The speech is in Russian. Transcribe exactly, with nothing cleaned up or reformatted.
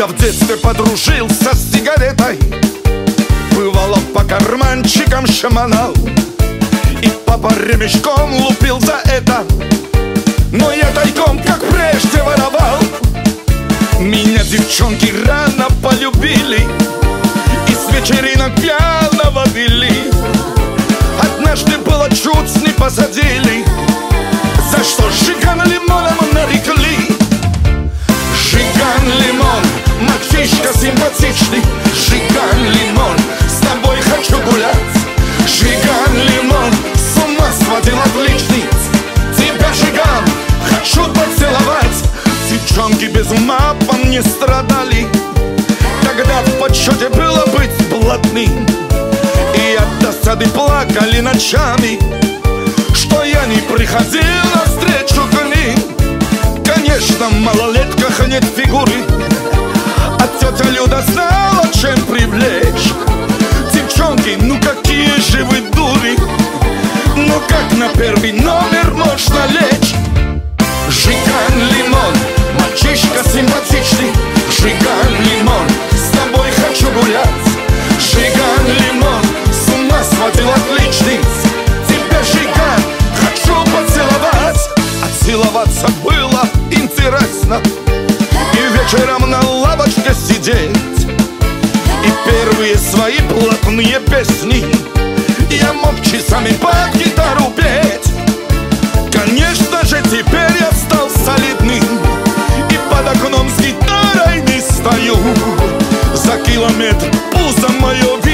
Я в детстве подружился с сигаретой, бывало по карманчикам шаманал, и папа ремешком лупил за это, но я тайком, как прежде, воровал. Меня девчонки рано полюбили и с вечеринок пьяно водили. Однажды было чуть не посадили, за что Жиган лимоном нарекли. Жиган лимон, мальчишка симпатичный. Жиган лимон, с тобой хочу гулять. Жиган лимон, с ума сводил отличный. Тебя, Жиган, хочу поцеловать. Девчонки без ума по мне страдали, тогда в подсчете было быть блатным. И от досады плакали ночами, что я не приходил навстречу к ним. Конечно, в малолетках нет фигуры, а тетя Люда знала, чем привлечь. Девчонки, ну какие же вы дури, ну как на первый номер можно лечь? Жиган лимон, мальчишка симпатичный. Жиган лимон, с тобой хочу гулять. Жиган лимон, с ума сводил отличный. Тебя, Жиган, хочу поцеловать. А целоваться было интересно, и вечером на лавочке сидеть, и первые свои блатные песни я мог часами под гитару петь. Конечно же, теперь я стал солидным, и под окном с гитарой не стою. За километр пузо мое